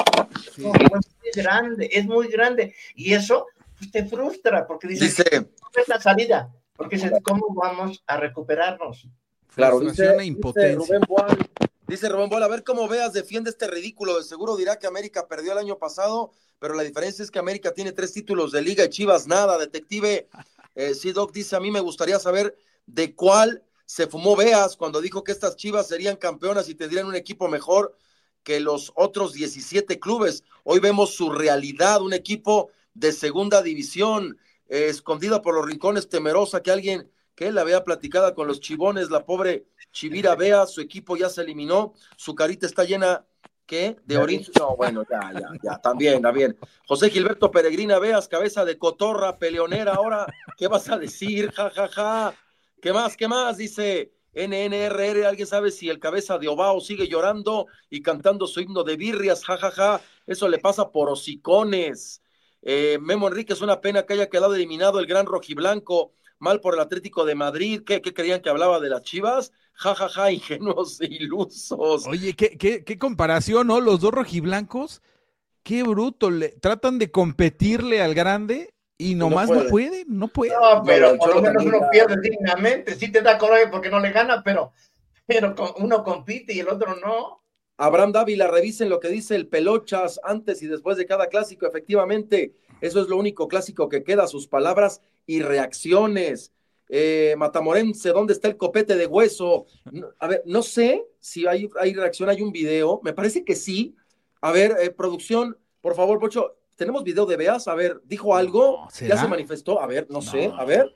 es muy grande, y eso pues, te frustra, porque dices, no ves la salida, porque dices, ¿cómo vamos a recuperarnos? Claro, dice Rubén Boal, a ver cómo Veas defiende este ridículo. De seguro dirá que América perdió el año pasado, pero la diferencia es que América tiene 3 títulos de liga y Chivas nada. Detective C-Doc dice, a mí me gustaría saber de cuál se fumó Veas cuando dijo que estas Chivas serían campeonas y tendrían un equipo mejor que los otros 17 clubes. Hoy vemos su realidad, un equipo de segunda división, escondida por los rincones, temerosa que alguien que la vea platicada con los chivones, la pobre Chivira Veas, su equipo ya se eliminó, su carita está llena, ¿qué? De orina. No, bueno, ya, también. José Gilberto Peregrina Veas, cabeza de cotorra, peleonera, ahora, ¿qué vas a decir? Ja. ¿Qué más? Dice NNRR, ¿alguien sabe si el cabeza de Obao sigue llorando y cantando su himno de birrias? Ja, eso le pasa por hocicones. Memo Enrique, es una pena que haya quedado eliminado el gran rojiblanco, mal por el Atlético de Madrid. ¿Qué creían que hablaba de las Chivas? Ja, ingenuos e ilusos. Oye, qué comparación, ¿no? Los dos rojiblancos, qué bruto, tratan de competirle al grande y nomás no puede. No, pero por lo menos uno pierde dignamente, sí te da coraje porque no le gana, pero uno compite y el otro no. Abraham Dávila, revisen lo que dice el Pelochas antes y después de cada clásico, efectivamente, eso es lo único clásico que queda, sus palabras y reacciones. Matamorense, ¿dónde está el copete de hueso? A ver, no sé si hay reacción, hay un video, me parece que sí. A ver, producción, por favor, Pocho, ¿tenemos video de Veas? A ver, ¿dijo algo? ¿Ya se manifestó? A ver, no sé, a ver.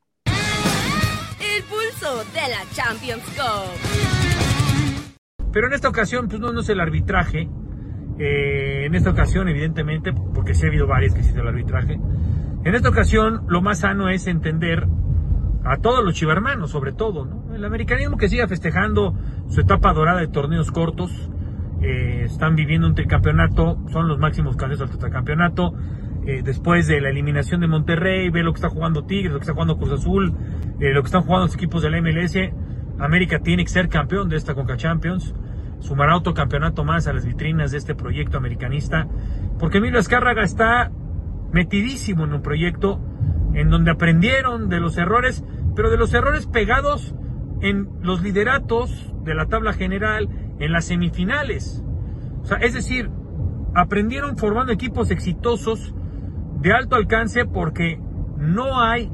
El pulso de la Champions Cup. Pero en esta ocasión, pues no es el arbitraje. En esta ocasión, evidentemente, porque sí ha habido varias que sí es el arbitraje. En esta ocasión, lo más sano es entender a todos los chivermanos, sobre todo, ¿no? El americanismo que siga festejando su etapa dorada de torneos cortos. Están viviendo un tricampeonato, son los máximos candidatos al tetracampeonato. Después de la eliminación de Monterrey, ve lo que está jugando Tigres, lo que está jugando Cruz Azul, lo que están jugando los equipos de la MLS. América tiene que ser campeón de esta Conca Champions, sumará otro campeonato más a las vitrinas de este proyecto americanista, porque Emilio Azcárraga está metidísimo en un proyecto en donde aprendieron de los errores, pero de los errores pegados en los lideratos de la tabla general, en las semifinales. O sea, es decir, aprendieron formando equipos exitosos de alto alcance, porque no hay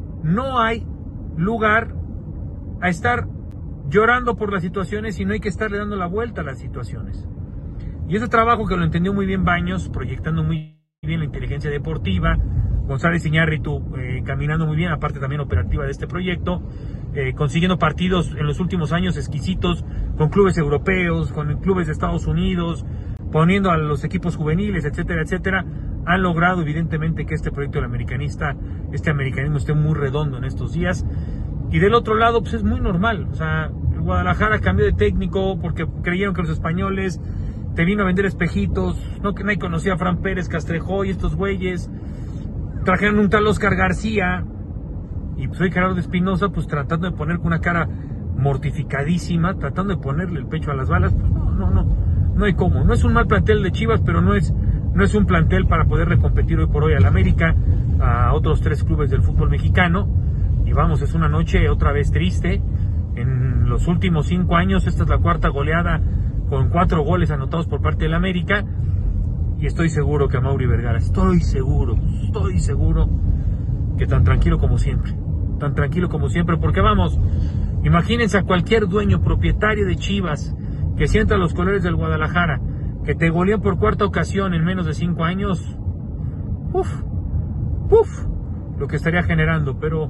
lugar a estar llorando por las situaciones, y no hay que estarle dando la vuelta a las situaciones. Y ese trabajo que lo entendió muy bien Baños, proyectando muy bien la inteligencia deportiva, González Iñárritu caminando muy bien, aparte también operativa de este proyecto, consiguiendo partidos en los últimos años exquisitos con clubes europeos, con clubes de Estados Unidos, poniendo a los equipos juveniles, etcétera, etcétera. Han logrado evidentemente que este proyecto del americanista, este americanismo esté muy redondo en estos días. Y del otro lado, pues es muy normal. O sea, el Guadalajara cambió de técnico porque creyeron que los españoles te vino a vender espejitos, no que nadie conocía a Fran Pérez, Castrejó y estos güeyes. Trajeron un tal Oscar García y pues hoy Gerardo Espinosa pues tratando de poner con una cara mortificadísima, tratando de ponerle el pecho a las balas. Pues no hay cómo. No es un mal plantel de Chivas, pero no es un plantel para poderle competir hoy por hoy al América, a otros 3 clubes del fútbol mexicano. Y vamos, es una noche otra vez triste. En los últimos 5 años esta es la 4ª goleada con 4 goles anotados por parte del América. Y estoy seguro que a Mauri Vergara, estoy seguro que tan tranquilo como siempre, porque vamos, imagínense a cualquier dueño propietario de Chivas que sienta los colores del Guadalajara, que te golean por 4ª ocasión en menos de 5 años, lo que estaría generando. Pero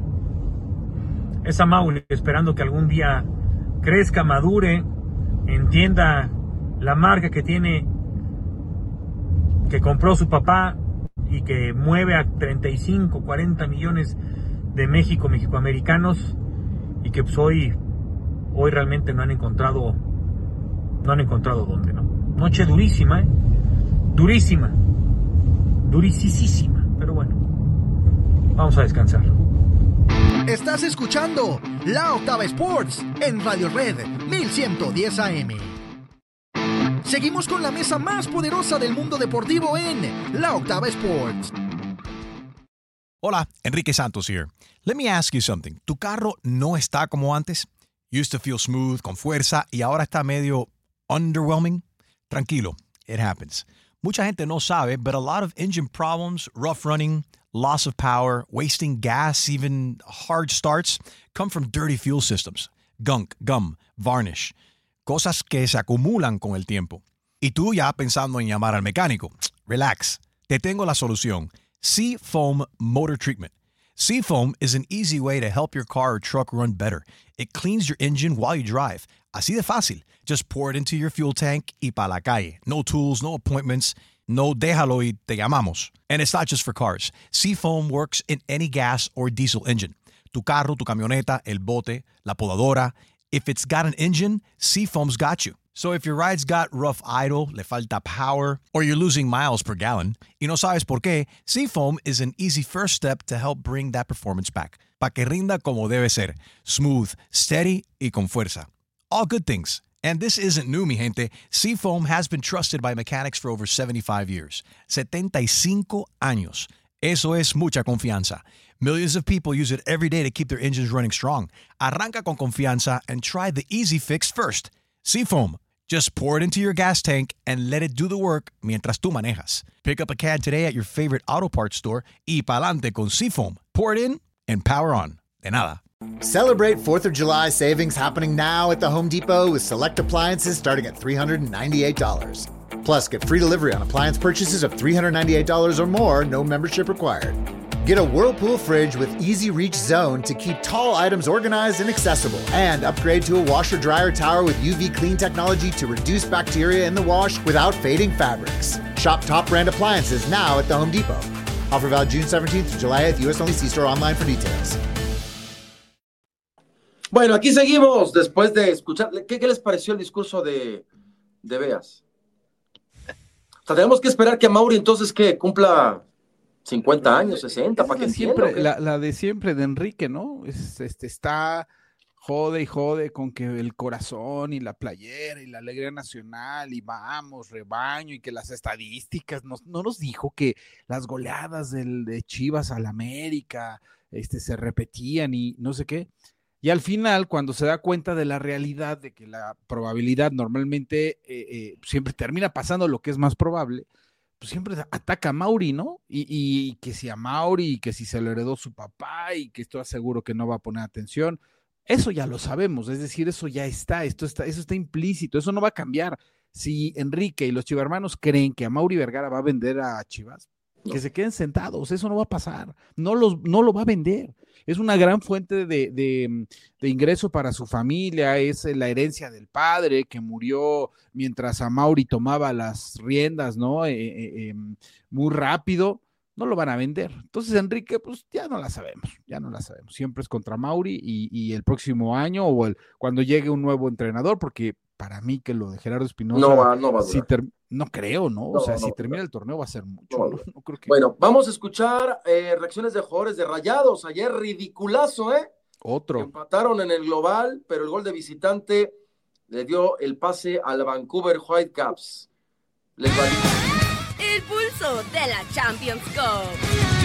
es a Mauri esperando que algún día crezca, madure, entienda la marca que tiene, que compró su papá y que mueve a 35, 40 millones de mexicoamericanos, y que pues hoy realmente no han encontrado dónde, ¿no? Noche durísima, durísima, durisísima, pero bueno, vamos a descansar. Estás escuchando La Octava Sports en Radio Red 1110 AM. Seguimos con la mesa más poderosa del mundo deportivo en La Octava Sports. Hola, Enrique Santos here. Let me ask you something. ¿Tu carro no está como antes? Used to feel smooth, con fuerza, y ahora está medio underwhelming? Tranquilo, it happens. Mucha gente no sabe, but a lot of engine problems, rough running, loss of power, wasting gas, even hard starts, come from dirty fuel systems. Gunk, gum, varnish. Cosas que se acumulan con el tiempo. Y tú ya pensando en llamar al mecánico. Relax. Te tengo la solución. Seafoam Motor Treatment. Seafoam is an easy way to help your car or truck run better. It cleans your engine while you drive. Así de fácil. Just pour it into your fuel tank y pa' la calle. No tools, no appointments. No déjalo y te llamamos. And it's not just for cars. Seafoam works in any gas or diesel engine. Tu carro, tu camioneta, el bote, la podadora. If it's got an engine, Seafoam's got you. So if your ride's got rough idle, le falta power, or you're losing miles per gallon, y no sabes por qué, Seafoam is an easy first step to help bring that performance back. Pa' que rinda como debe ser. Smooth, steady y con fuerza. All good things. And this isn't new, mi gente. Seafoam has been trusted by mechanics for over 75 years. 75 años. Eso es mucha confianza. Millions of people use it every day to keep their engines running strong. Arranca con confianza and try the easy fix first. Seafoam. Just pour it into your gas tank and let it do the work mientras tú manejas. Pick up a can today at your favorite auto parts store y pa'lante con Seafoam. Pour it in and power on. De nada. Celebrate 4th of July savings happening now at the Home Depot with select appliances starting at $398. Plus, get free delivery on appliance purchases of $398 or more, no membership required. Get a Whirlpool fridge with Easy Reach Zone to keep tall items organized and accessible. And upgrade to a washer-dryer tower with UV clean technology to reduce bacteria in the wash without fading fabrics. Shop top brand appliances now at the Home Depot. Offer valid June 17th to July 8th, U.S. only. See store online for details. Bueno, aquí seguimos después de escuchar. ¿Qué les pareció el discurso de Beas? O sea, tenemos que esperar que Mauri entonces que cumpla 50 años, 60, para que entienda. La de siempre de Enrique, ¿no? Está jode y jode con que el corazón y la playera y la alegría nacional y vamos, rebaño, y que las estadísticas, no nos dijo que las goleadas de Chivas al América se repetían y no sé qué. Y al final, cuando se da cuenta de la realidad de que la probabilidad normalmente siempre termina pasando lo que es más probable, pues siempre ataca a Mauri, ¿no? Y que si a Mauri, y que si se lo heredó su papá, y que estoy seguro que no va a poner atención, eso ya lo sabemos, es decir, eso ya está, eso está implícito, eso no va a cambiar. Si Enrique y los chivermanos creen que a Mauri Vergara va a vender a Chivas, que se queden sentados, eso no va a pasar, no lo va a vender. Es una gran fuente de ingreso para su familia, es la herencia del padre que murió mientras Amaury tomaba las riendas, ¿no? Muy rápido, no lo van a vender. Entonces, Enrique, pues ya no la sabemos. Siempre es contra Amaury y el próximo año cuando llegue un nuevo entrenador, porque para mí que lo de Gerardo Espinosa no va a durar. No creo, ¿no? O sea, si termina el torneo va a ser mucho. No creo que... Bueno, vamos a escuchar reacciones de jugadores de Rayados. Ayer ridiculazo, Otro. Empataron en el global, pero el gol de visitante le dio el pase al Vancouver Whitecaps. Les va El pulso de la Champions Cup.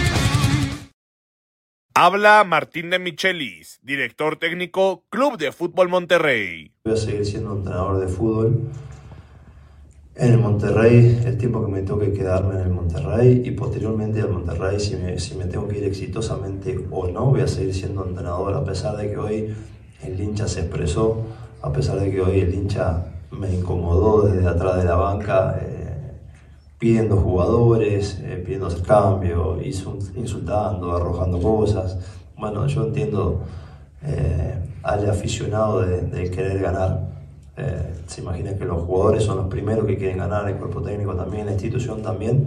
Habla Martín de Michelis, director técnico, Club de Fútbol Monterrey. Voy a seguir siendo entrenador de fútbol en el Monterrey, el tiempo que me toque quedarme en el Monterrey, y posteriormente al Monterrey, si me tengo que ir exitosamente o no, voy a seguir siendo entrenador, a pesar de que hoy el hincha se expresó, a pesar de que hoy el hincha me incomodó desde atrás de la banca, pidiendo jugadores, pidiendo hacer cambio, insultando, arrojando cosas. Bueno, yo entiendo al aficionado de querer ganar. Se imagina que los jugadores son los primeros que quieren ganar, el cuerpo técnico también, la institución también.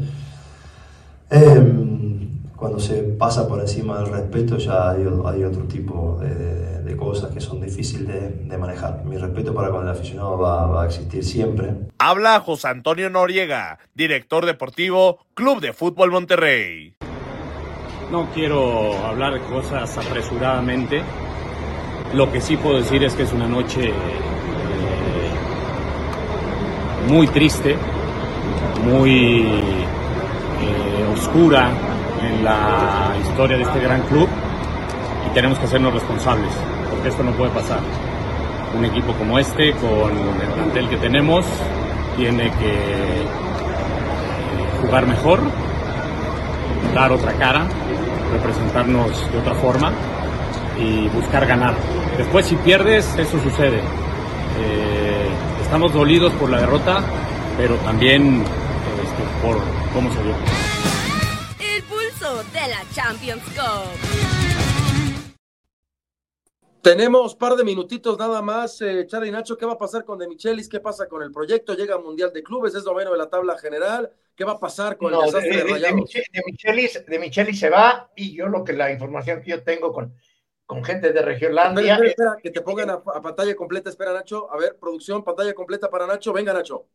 Cuando se pasa por encima del respeto ya hay otro tipo de cosas que son difíciles de manejar. Mi respeto para con el aficionado va a existir siempre. Habla José Antonio Noriega, director deportivo, Club de Fútbol Monterrey. No quiero hablar de cosas apresuradamente. Lo que sí puedo decir es que es una noche muy triste, muy oscura en la historia de este gran club, y tenemos que hacernos responsables, porque esto no puede pasar. Un equipo como este, con el plantel que tenemos, tiene que jugar mejor, dar otra cara, representarnos de otra forma y buscar ganar. Después, si pierdes, eso sucede. Estamos dolidos por la derrota, pero también por cómo se dio. El pulso de la Champions Cup. Tenemos par de minutitos nada más, Charly y Nacho. ¿Qué va a pasar con De Michelis? ¿Qué pasa con el proyecto? Llega al Mundial de Clubes, es noveno de la tabla general. ¿Qué va a pasar con el desastre de Rayados? De Michelis se va, y yo la información que yo tengo con gente de Regiolandia. Espera, que te pongan a pantalla completa. Espera, Nacho. A ver, producción, pantalla completa para Nacho. Venga, Nacho.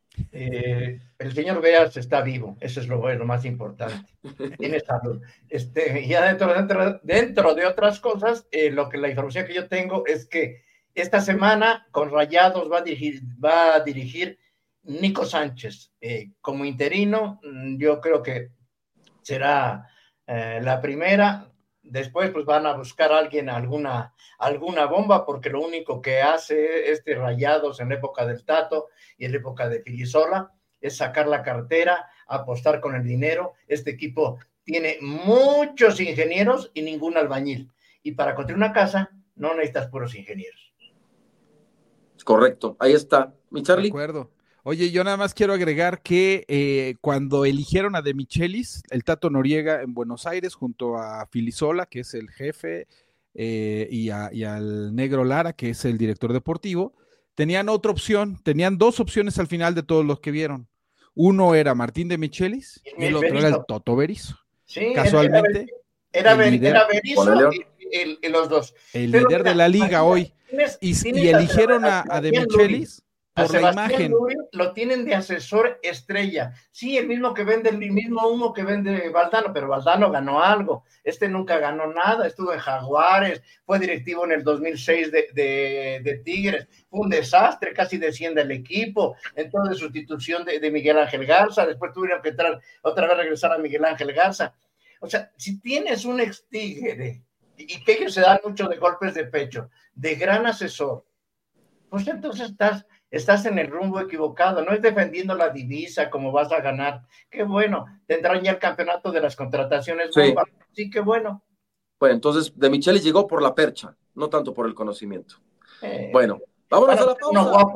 El señor Beas está vivo, eso es lo más importante. Tiene salud. Ya dentro de otras cosas, la información que yo tengo es que esta semana con Rayados va a dirigir Nico Sánchez como interino. Yo creo que será la primera. Después pues van a buscar a alguien, alguna bomba, porque lo único que hace Rayados en la época del Tato y en la época de Filisola es sacar la cartera, apostar con el dinero. Este equipo tiene muchos ingenieros y ningún albañil, y para construir una casa no necesitas puros ingenieros. Correcto, ahí está. Mi Charly. De acuerdo. Oye, yo nada más quiero agregar que cuando eligieron a De Michelis, el Tato Noriega en Buenos Aires, junto a Filisola, que es el jefe, y al Negro Lara, que es el director deportivo, tenían otra opción, tenían dos opciones al final de todos los que vieron. Uno era Martín De Michelis y el otro era el Toto Berizzo. Sí, casualmente era Berizzo y los dos. El líder de la liga hoy. Y eligieron a De Michelis por la imagen. Lo tienen de asesor estrella. Sí, el mismo humo que vende Valdano, pero Valdano ganó algo. Nunca ganó nada, estuvo en Jaguares, fue directivo en el 2006 de Tigres, fue un desastre, casi desciende el equipo, entonces sustitución de Miguel Ángel Garza, después tuvieron que otra vez regresar a Miguel Ángel Garza. O sea, si tienes un ex Tigre, y que ellos se dan mucho de golpes de pecho, de gran asesor, pues entonces estás en el rumbo equivocado, no es defendiendo la divisa como vas a ganar. Qué bueno, tendrán ya el campeonato de las contrataciones. Sí, qué bueno. Bueno, entonces De Michelis llegó por la percha, no tanto por el conocimiento. Bueno, vámonos a la pausa. No, guapo.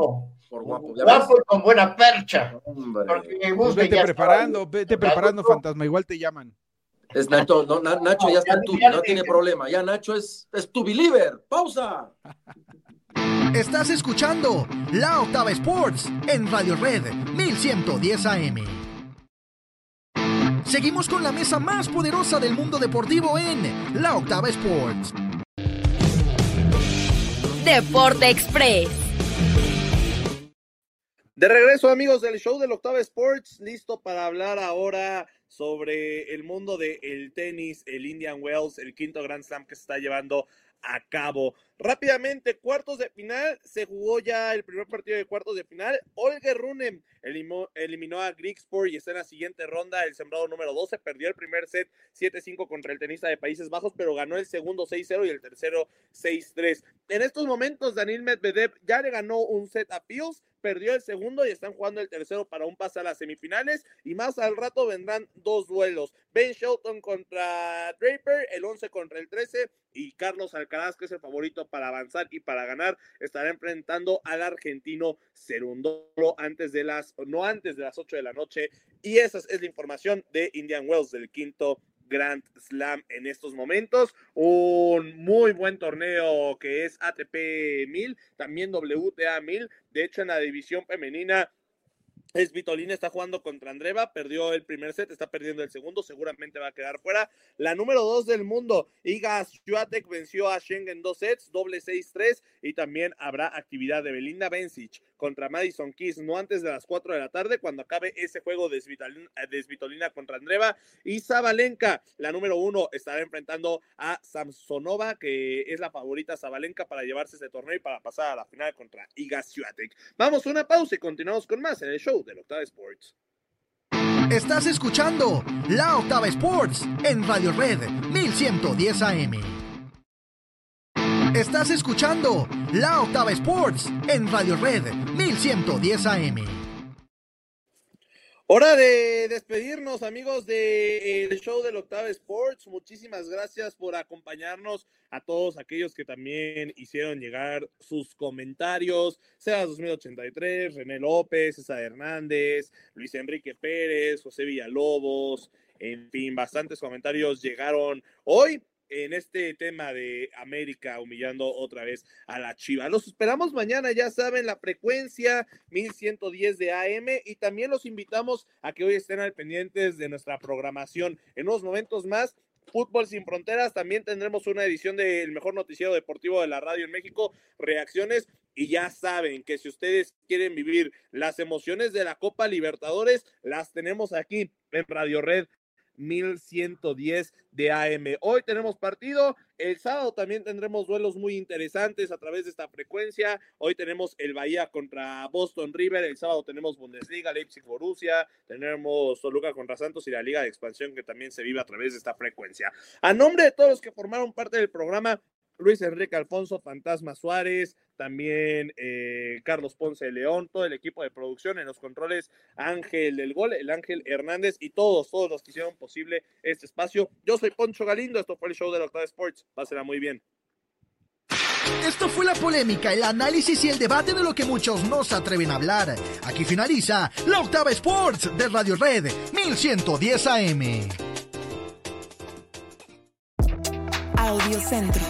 Por guapo. Guapo y con buena percha. Pues vete preparando, fantasma, igual te llaman. Es Nacho, no, Nacho ya está en tu, no tiene problema. Ya Nacho es tu believer. ¡Pausa! Estás escuchando La Octava Sports en Radio Red 1110 AM. Seguimos con la mesa más poderosa del mundo deportivo en La Octava Sports. Deporte Express. De regreso, amigos del show de la Octava Sports, listo para hablar ahora sobre el mundo del tenis, el Indian Wells, el quinto Grand Slam que se está llevando a cabo. Rápidamente, cuartos de final, se jugó ya el primer partido de cuartos de final. Holger Rune eliminó a Griekspoor y está en la siguiente ronda, el sembrado número 12, perdió el primer set 7-5 contra el tenista de Países Bajos, pero ganó el segundo 6-0 y el tercero 6-3. En estos momentos, Daniil Medvedev ya le ganó un set a Fields, perdió el segundo y están jugando el tercero para un pase a las semifinales, y más al rato vendrán dos duelos, Ben Shelton contra Draper, el 11 contra el 13, y Carlos Alcaraz, que es el favorito para avanzar y para ganar, estará enfrentando al argentino Cerundolo no antes de las 8 de la noche, y esa es la información de Indian Wells, del quinto Grand Slam en estos momentos. Un muy buen torneo que es ATP 1000, también WTA 1000. De hecho, en la división femenina, Svitolina está jugando contra Andreeva, perdió el primer set, está perdiendo el segundo, seguramente va a quedar fuera. La número 2 del mundo, Iga Swiatek, venció a Zheng en 2 sets, doble 6-3, y también habrá actividad de Belinda Bencic contra Madison Keys, no antes de las 4 de la tarde, cuando acabe ese juego de Svitolina contra Andreeva. Y Sabalenka, la número 1, estará enfrentando a Samsonova, que es la favorita Sabalenka para llevarse ese torneo y para pasar a la final contra Iga Swiatek. Vamos a una pausa y continuamos con más en el show de la Octava Sports. Estás escuchando La Octava Sports en Radio Red 1110 AM. Estás escuchando La Octava Sports en Radio Red 1110 AM. Hora de despedirnos, amigos del show de la Octava Sports. Muchísimas gracias por acompañarnos, a todos aquellos que también hicieron llegar sus comentarios. Sebas 2083, René López, César Hernández, Luis Enrique Pérez, José Villalobos, en fin, bastantes comentarios llegaron hoy en este tema de América humillando otra vez a la Chiva. Los esperamos mañana, ya saben, la frecuencia 1110 de AM, y también los invitamos a que hoy estén al pendientes de nuestra programación. En unos momentos más, Fútbol Sin Fronteras, también tendremos una edición del mejor noticiero deportivo de la radio en México, Reacciones, y ya saben que si ustedes quieren vivir las emociones de la Copa Libertadores, las tenemos aquí en Radio Red 1110 de AM. Hoy tenemos partido, el sábado también tendremos duelos muy interesantes a través de esta frecuencia. Hoy tenemos el Bahía contra Boston River, el sábado tenemos Bundesliga, Leipzig Borussia, tenemos Toluca contra Santos y la Liga de Expansión que también se vive a través de esta frecuencia. A nombre de todos los que formaron parte del programa, Luis Enrique Alfonso, Fantasma Suárez, también Carlos Ponce de León, todo el equipo de producción, en los controles Ángel del Gol, el Ángel Hernández y todos los que hicieron posible este espacio. Yo soy Poncho Galindo, esto fue el show de la Octava Sports, pásela muy bien. Esto fue la polémica, el análisis y el debate de lo que muchos no se atreven a hablar. Aquí finaliza la Octava Sports de Radio Red 1110 AM. Audiocentro.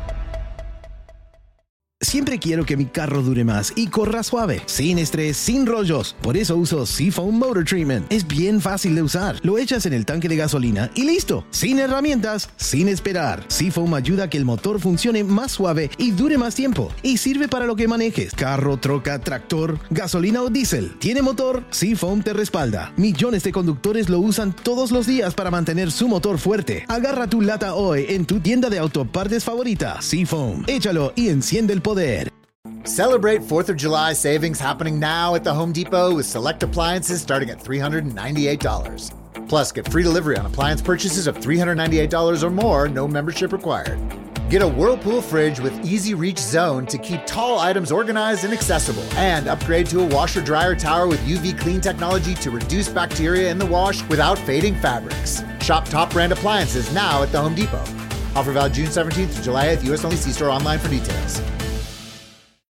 Siempre quiero que mi carro dure más y corra suave, sin estrés, sin rollos. Por eso uso Seafoam Motor Treatment. Es bien fácil de usar. Lo echas en el tanque de gasolina y listo. Sin herramientas, sin esperar. Seafoam ayuda a que el motor funcione más suave y dure más tiempo. Y sirve para lo que manejes. Carro, troca, tractor, gasolina o diésel. ¿Tiene motor? Seafoam te respalda. Millones de conductores lo usan todos los días para mantener su motor fuerte. Agarra tu lata hoy en tu tienda de autopartes favorita. Seafoam. Échalo y enciende el poder. Celebrate 4th of July savings happening now at the Home Depot with select appliances starting at $398. Plus, get free delivery on appliance purchases of $398 or more, no membership required. Get a Whirlpool fridge with Easy Reach Zone to keep tall items organized and accessible. And upgrade to a washer-dryer tower with UV clean technology to reduce bacteria in the wash without fading fabrics. Shop top brand appliances now at the Home Depot. Offer valid June 17th to July 8th, U.S. only. See store online for details.